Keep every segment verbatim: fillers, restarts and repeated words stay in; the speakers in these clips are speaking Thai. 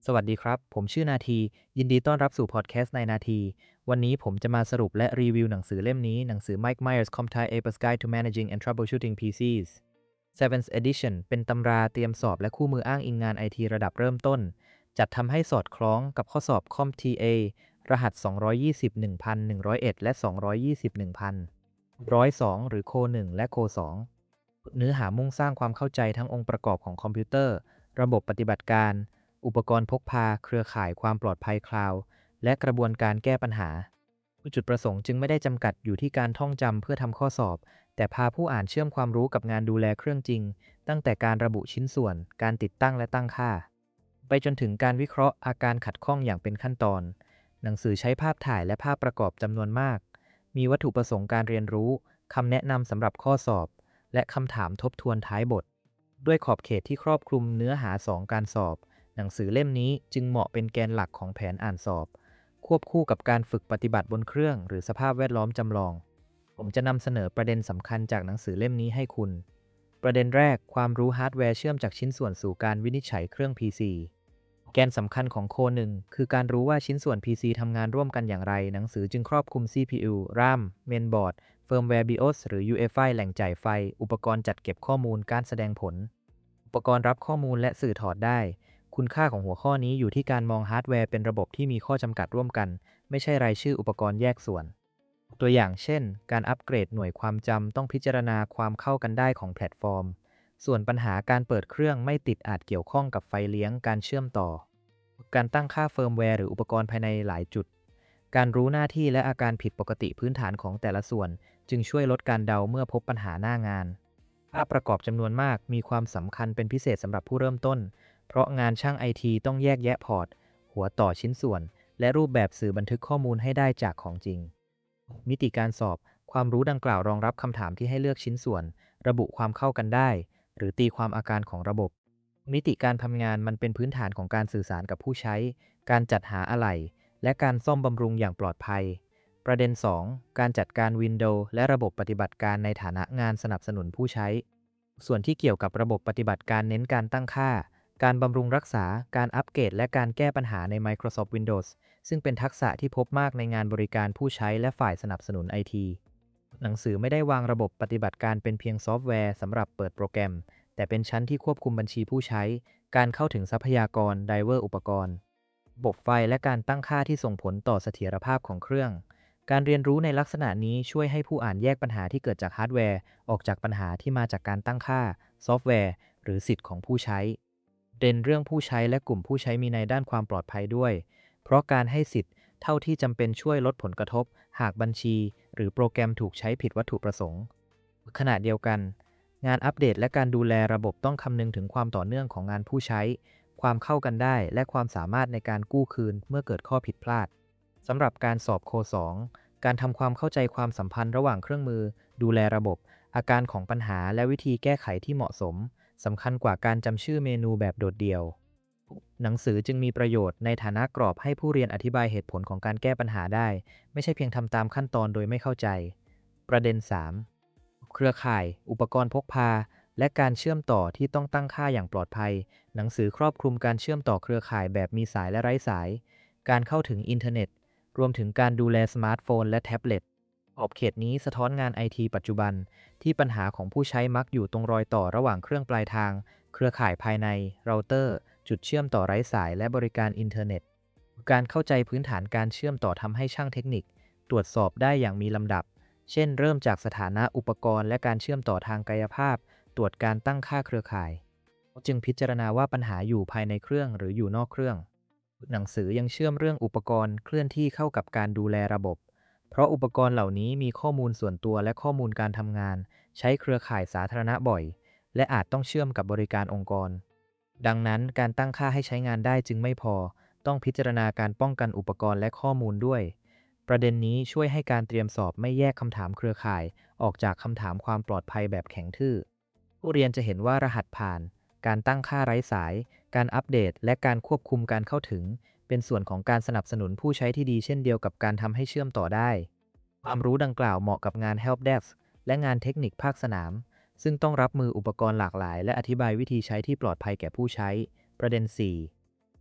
สวัสดีครับ ผมชื่อนาที ยินดีต้อนรับสู่พอดแคสต์ในนาที วันนี้ผมจะมาสรุปและรีวิวหนังสือเล่มนี้ หนังสือ Mike Myers Comtai Apes Guide to Managing and Troubleshooting พี ซี seventh Edition เป็นตำราเตรียมสอบและคู่มืออ้างอิงงานไอทีระดับเริ่มต้น จัดทำให้สอดคล้องกับข้อสอบ ซี โอ เอ็ม ที เอ รหัส สองร้อยยี่สิบ หนึ่งพันหนึ่งร้อยเอ็ด และ สองร้อยยี่สิบ หนึ่งพันหนึ่งร้อยสอง หรือโค หนึ่ง และโค สอง เนื้อหามุ่งสร้างความเข้าใจทั้งองค์ประกอบของคอมพิวเตอร์ ระบบปฏิบัติการ อุปกรณ์พกพา เครือข่ายความปลอดภัยคลาวด์ และกระบวนการแก้ปัญหา จุดประสงค์จึงไม่ได้จำกัดอยู่ที่การท่องจำเพื่อทำข้อสอบ แต่พาผู้อ่านเชื่อมความรู้กับงานดูแลเครื่องจริง ตั้งแต่การระบุชิ้นส่วน การติดตั้งและตั้งค่า ไปจนถึงการวิเคราะห์อาการขัดข้องอย่างเป็นขั้นตอน หนังสือใช้ภาพถ่ายและภาพประกอบจำนวนมาก มีวัตถุประสงค์การเรียนรู้ คำแนะนำสำหรับข้อสอบ และคำถามทบทวนท้ายบท ด้วยขอบเขตที่ครอบคลุมเนื้อหา สอง การสอบ หนังสือเล่มนี้จึงเหมาะเป็นแกนหลักของแผนอ่านสอบ ควบคู่กับการฝึกปฏิบัติบนเครื่องหรือสภาพแวดล้อมจำลอง ผมจะนำเสนอประเด็นสำคัญจากหนังสือเล่มนี้ให้คุณ ประเด็นแรก ความรู้ฮาร์ดแวร์เชื่อมจากชิ้นส่วนสู่การวินิจฉัยเครื่อง พี ซี แกนสำคัญของโค หนึ่ง คือการรู้ว่าชิ้นส่วน พี ซี ทำงานร่วมกันอย่างไร หนังสือจึงครอบคลุม ซี พี ยู RAM Mainboard Firmware บี โอ เอส หรือ ยู เอฟ ไอ แหล่งจ่ายไฟ อุปกรณ์จัดเก็บข้อมูล การแสดงผล อุปกรณ์รับข้อมูลและสื่อถอดได้ คุณค่าของหัวข้อนี้อยู่ที่การมองฮาร์ดแวร์เป็นระบบที่มีข้อจำกัดร่วมกัน ไม่ใช่รายชื่ออุปกรณ์แยกส่วน ตัวอย่างเช่น การอัปเกรดหน่วยความจำต้องพิจารณาความเข้ากันได้ของแพลตฟอร์ม ส่วนปัญหาการเปิดเครื่องไม่ติดอาจเกี่ยวข้องกับไฟเลี้ยง การเชื่อมต่อ การตั้งค่าเฟิร์มแวร์หรืออุปกรณ์ภายในหลายจุด การรู้หน้าที่และอาการผิดปกติพื้นฐานของแต่ละส่วน จึงช่วยลดการเดาเมื่อพบปัญหาหน้างาน ภาพประกอบจำนวนมากมีความสำคัญเป็นพิเศษสำหรับผู้เริ่มต้น เพราะงานช่างไอทีต้องแยกแยะพอร์ต หัวต่อชิ้นส่วน และรูปแบบสื่อบันทึกข้อมูลให้ได้จากของจริง มิติการสอบ ความรู้ดังกล่าวรองรับคำถามที่ให้เลือกชิ้นส่วน ระบุความเข้ากันได้ หรือตีความอาการของระบบ มิติการทำงานมันเป็นพื้นฐานของการสื่อสารกับผู้ใช้ การจัดหาอะไหล่ และการซ่อมบำรุงอย่างปลอดภัย ประเด็น สอง การจัดการ Windows และระบบปฏิบัติการในฐานะงานสนับสนุนผู้ใช้ ส่วนที่เกี่ยวกับระบบปฏิบัติการเน้นการตั้งค่า การบำรุงรักษา การอัปเกรดและการแก้ปัญหาใน Microsoft Windows ซึ่งเป็นทักษะที่พบมากในงานบริการผู้ใช้และฝ่ายสนับสนุนไอที หนังสือไม่ได้วางระบบปฏิบัติการเป็นเพียงซอฟต์แวร์สำหรับเปิดโปรแกรม แต่เป็นชั้นที่ควบคุมบัญชีผู้ใช้ การเข้าถึงทรัพยากร ไดเวอร์อุปกรณ์ ระบบไฟและการตั้งค่าที่ส่งผลต่อเสถียรภาพของเครื่อง การเรียนรู้ในลักษณะนี้ช่วยให้ผู้อ่านแยกปัญหาที่เกิดจากฮาร์ดแวร์ออกจากปัญหาที่มาจากการตั้งค่า ซอฟต์แวร์ หรือสิทธิ์ของผู้ใช้ เด่นเรื่องผู้ใช้และกลุ่มผู้ใช้มีในด้านความปลอดภัยด้วย เพราะการให้สิทธิ์เท่าที่จำเป็นช่วยลดผลกระทบ หากบัญชี หรือโปรแกรมถูกใช้ผิดวัตถุประสงค์ ขณะเดียวกัน งานอัปเดตและการดูแลระบบต้องคำนึงถึงความต่อเนื่องของงานผู้ใช้ ความเข้ากันได้และความสามารถในการกู้คืนเมื่อเกิดข้อผิดพลาด สำหรับการสอบโค สอง การทำความเข้าใจความสัมพันธ์ระหว่างเครื่องมือ ดูแลระบบ อาการของปัญหาและวิธีแก้ไขที่เหมาะสม สำคัญกว่าการจำชื่อเมนูแบบโดดเดี่ยว หนังสือจึงมีประโยชน์ในฐานะกรอบให้ผู้เรียนอธิบายเหตุผลของการแก้ปัญหาได้ ไม่ใช่เพียงทำตามขั้นตอนโดยไม่เข้าใจ ประเด็น สาม เครือข่าย อุปกรณ์พกพา และการเชื่อมต่อที่ต้องตั้งค่าอย่างปลอดภัย หนังสือครอบคลุมการเชื่อมต่อเครือข่ายแบบมีสายและไร้สาย การเข้าถึงอินเทอร์เน็ต รวมถึงการดูแลสมาร์ทโฟนและแท็บเล็ต ขอบเขตนี้สะท้อนงานไอทีปัจจุบันที่ปัญหาของผู้ใช้มักอยู่ตรงรอยต่อระหว่างเครื่องปลายทาง เครือข่ายภายใน เราเตอร์ จุดเชื่อมต่อไร้สายและบริการอินเทอร์เน็ต การเข้าใจพื้นฐานการเชื่อมต่อทำให้ช่างเทคนิคตรวจสอบได้อย่างมีลำดับ เช่น เริ่มจากสถานะอุปกรณ์และการเชื่อมต่อทางกายภาพ ตรวจการตั้งค่าเครือข่าย จึงพิจารณาว่าปัญหาอยู่ภายในเครื่องหรืออยู่นอกเครื่อง หนังสือยังเชื่อมเรื่องอุปกรณ์เคลื่อนที่เข้ากับการดูแลระบบ เพราะอุปกรณ์เหล่านี้มีข้อมูลส่วนตัวและข้อมูลการทำงาน ใช้เครือข่ายสาธารณะบ่อย และอาจต้องเชื่อมกับบริการองค์กร ดังนั้นการตั้งค่าให้ใช้งานได้จึงไม่พอ ต้องพิจารณาการป้องกันอุปกรณ์และข้อมูลด้วย ประเด็นนี้ช่วยให้การเตรียมสอบไม่แยกคำถามเครือข่ายออกจากคำถามความปลอดภัยแบบแข็งทื่อ ผู้เรียนจะเห็นว่ารหัสผ่าน การตั้งค่าไร้สาย การอัปเดต และการควบคุมการเข้าถึง เป็นส่วนของการสนับสนุนผู้ใช้ที่ดีเช่นเดียวกับการทำให้เชื่อมต่อได้ ความรู้ดังกล่าวเหมาะกับงาน Help Desk และงานเทคนิคภาคสนาม ซึ่งต้องรับมืออุปกรณ์หลากหลายและอธิบายวิธีใช้ที่ปลอดภัยแก่ผู้ใช้ ประเด็น สี่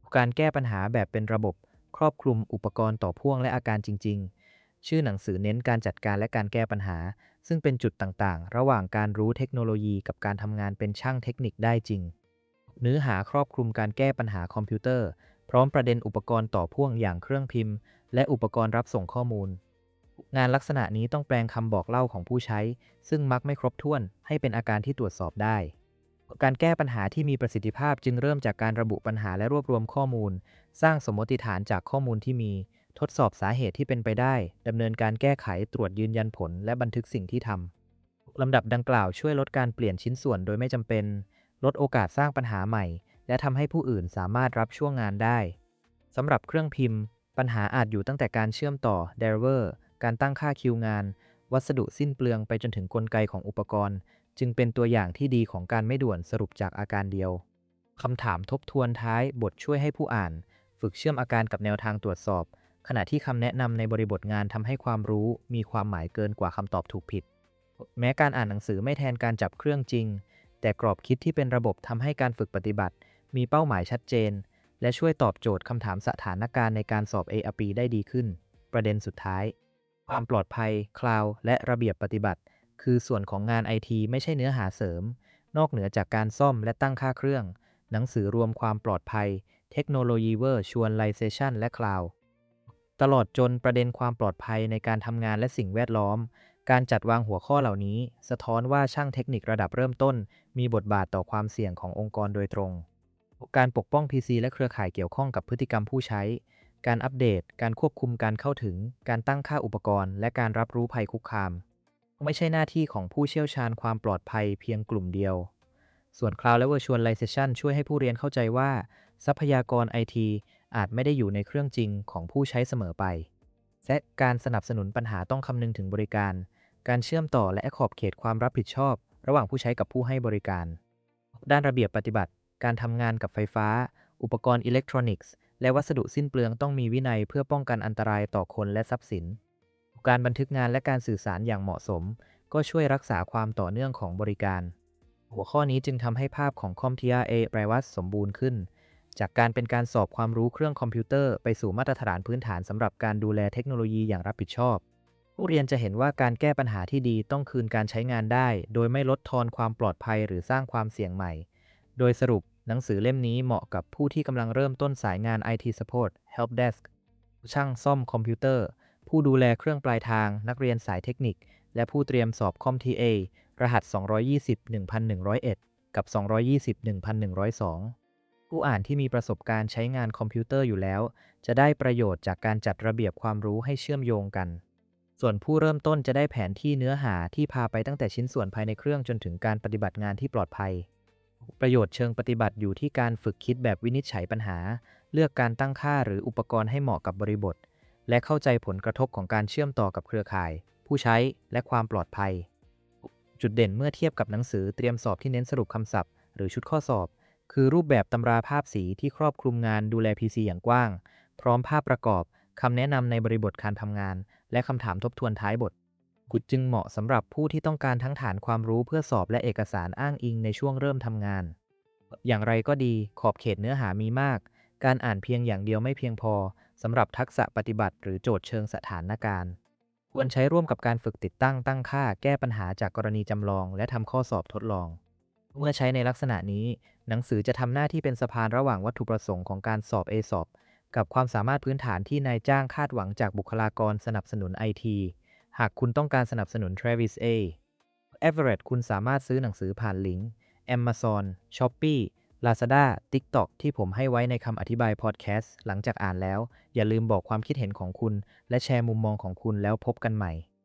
การแก้ปัญหาแบบเป็นระบบครอบคลุมอุปกรณ์ต่อพ่วงและอาการจริงๆชื่อหนังสือเน้นการจัดการและการแก้ปัญหาซึ่งเป็นจุดต่างๆระหว่างการรู้เทคโนโลยีกับการทำงานเป็นช่างเทคนิคได้จริงเนื้อหาครอบคลุมการแก้ปัญหาคอมพิวเตอร์พร้อมประเด็นอุปกรณ์ต่อพ่วงอย่างเครื่องพิมพ์และอุปกรณ์รับส่งข้อมูลงานลักษณะนี้ต้องแปลงคำบอกเล่าของผู้ใช้ซึ่งมักไม่ครบถ้วนให้เป็นอาการที่ตรวจสอบได้การแก้ปัญหาที่มีประสิทธิภาพจึงเริ่มจากการระบุปัญหาและรวบรวมข้อมูลสร้างสมมติฐานจากข้อมูลที่มีทดสอบสาเหตุที่เป็นไปได้ดำเนินการแก้ไขตรวจยืนยันผลและบันทึกสิ่งที่ทำลำดับดังกล่าวช่วยลดการเปลี่ยนชิ้นส่วนโดยไม่จำเป็นลดโอกาสสร้างปัญหาใหม่และทำให้ผู้อื่นสามารถรับช่วงงานได้สำหรับเครื่องพิมพ์ปัญหาอาจอยู่ตั้งแต่การเชื่อมต่อ driver การตั้งค่าคิวงานวัสดุสิ้นเปลืองไปจนถึงกลไกของอุปกรณ์จึงเป็นตัวอย่างที่ดีของการไม่ด่วนสรุปจากอาการเดียวคำถามทบทวนท้ายบทช่วยให้ผู้อ่านฝึกเชื่อมอาการกับแนวทางตรวจสอบขณะที่คำแนะนำในบริบทงานทำให้ความรู้มีความหมายเกินกว่าคำตอบถูกผิดแม้การอ่านหนังสือไม่แทนการจับเครื่องจริงแต่กรอบคิดที่เป็นระบบทำให้การฝึกปฏิบัติมีเป้าหมายชัดเจนและช่วยตอบโจทย์คำถามสถานการณ์ในการสอบ เอ อาร์ พี ได้ดีขึ้นประเด็นสุดท้ายความปลอดภัยคลาวด์และระเบียบปฏิบัติคือส่วนของงาน ไอ ที ไม่ใช่เนื้อหาเสริมนอกเหนือจากการซ่อมและตั้งค่าเครื่องหนังสือรวมความปลอดภัยเทคโนโลยี Virtualization และ Cloud ตลอดจนประเด็นความปลอดภัยในการทำงานและสิ่งแวดล้อมการจัดวางหัวข้อเหล่านี้สะท้อนว่าช่างเทคนิคระดับเริ่มต้นมีบทบาทต่อความเสี่ยงขององค์กรโดยตรงการปกป้อง พี ซี และเครือข่ายเกี่ยวข้องกับพฤติกรรมผู้ใช้การอัปเดตการควบคุมการเข้าถึงการตั้งค่าอุปกรณ์และการรับรู้ภัยคุกคามไม่ใช่หน้าที่ของผู้เชี่ยวชาญความปลอดภัยเพียงกลุ่มเดียวส่วน Cloud และ Virtualization ช่วยให้ผู้เรียนเข้าใจว่าทรัพยากร ไอ ที อาจไม่ได้อยู่ในเครื่องจริงของผู้ใช้เสมอไปและการสนับสนุนปัญหาต้องคำนึงถึงบริการการเชื่อมต่อและขอบเขตความรับผิดชอบระหว่างผู้ใช้กับผู้ให้บริการด้านระเบียบปฏิบัติการทำงานกับไฟฟ้าอุปกรณ์อิเล็กทรอนิกส์และวัสดุสิ้นเปลืองต้องมีวินัยเพื่อป้องกันอันตรายต่อคนและทรัพย์สินการบันทึกงานและการสื่อสารอย่างเหมาะสมก็ช่วยรักษาความต่อเนื่องของบริการหัวข้อนี้จึงทำให้ภาพของ CompTIA แปลว่าสมบูรณ์ขึ้นจากการเป็นการสอบความรู้เครื่องคอมพิวเตอร์ไปสู่มาตรฐานพื้นฐานสำหรับการดูแลเทคโนโลยีอย่างรับผิดชอบผู้เรียนจะเห็นว่าการแก้ปัญหาที่ดีต้องคืนการใช้งานได้โดยไม่ลดทอนความปลอดภัยหรือสร้างความเสี่ยงใหม่โดยสรุปหนังสือเล่มนี้เหมาะกับผู้ที่กำลังเริ่มต้นสายงาน ไอ ที Support Help Desk ช่างซ่อมคอมพิวเตอร์ผู้ดูแลเครื่องปลายทางนักเรียนสายเทคนิคและผู้เตรียมสอบ CompTIA รหัส สองร้อยยี่สิบ หนึ่งพันหนึ่งร้อยเอ็ด กับ สองร้อยยี่สิบ หนึ่งพันหนึ่งร้อยสอง ผู้อ่านที่มีประสบการณ์ใช้งานคอมพิวเตอร์อยู่แล้วจะได้ประโยชน์จากการจัดระเบียบความรู้ให้เชื่อมโยงกันส่วนผู้เริ่มต้นจะได้แผนที่เนื้อหาที่พาไปตั้งแต่ชิ้นส่วนภายในเครื่องจนถึงการปฏิบัติงานที่ปลอดภัยประโยชน์เชิงปฏิบัติอยู่ที่การฝึกคิดแบบวินิจฉัยปัญหาเลือกการตั้งค่าหรืออุปกรณ์ให้เหมาะกับบริบทและเข้าใจผลกระทบของการเชื่อมต่อกับเครือข่ายผู้ใช้และความปลอดภัยจุดเด่นเมื่อเทียบกับหนังสือเตรียมสอบที่เน้นสรุปคำศัพท์หรือชุดข้อสอบคือรูปแบบตำราภาพสีที่ครอบคลุมงานดูแล พี ซี อย่างกว้างพร้อมภาพประกอบคำแนะนำในบริบทการทำงานและคำถามทบทวนท้ายบทกุดจึงเหมาะสำหรับผู้ที่ต้องการทั้งฐานความรู้เพื่อสอบและเอกสารอ้างอิงในช่วงเริ่มทำงานอย่างไรก็ดีขอบเขตเนื้อหามีมากการอ่านเพียงอย่างเดียวไม่เพียงพอสำหรับทักษะปฏิบัติหรือโจทย์เชิงสถานการณ์ควรใช้ร่วมกับการฝึกติดตั้งตั้งค่าแก้ปัญหาจากกรณีจำลองและทำข้อสอบทดลองเมื่อใช้ในลักษณะนี้หนังสือจะทำหน้าที่เป็นสะพานระหว่างวัตถุประสงค์ของการสอบ เอ เอส โอ พี กับความสามารถพื้นฐานที่นายจ้างคาดหวังจากบุคลากรสนับสนุน ไอ ที หากคุณต้องการสนับสนุน Travis A. Everett คุณสามารถซื้อหนังสือผ่านลิงก์ Amazon, Shopee, Lazada, TikTok ที่ผมให้ไว้ในคำอธิบายพอดแคสต์หลังจากอ่านแล้วอย่าลืมบอกความคิดเห็นของคุณและแชร์มุมมองของคุณแล้วพบกันใหม่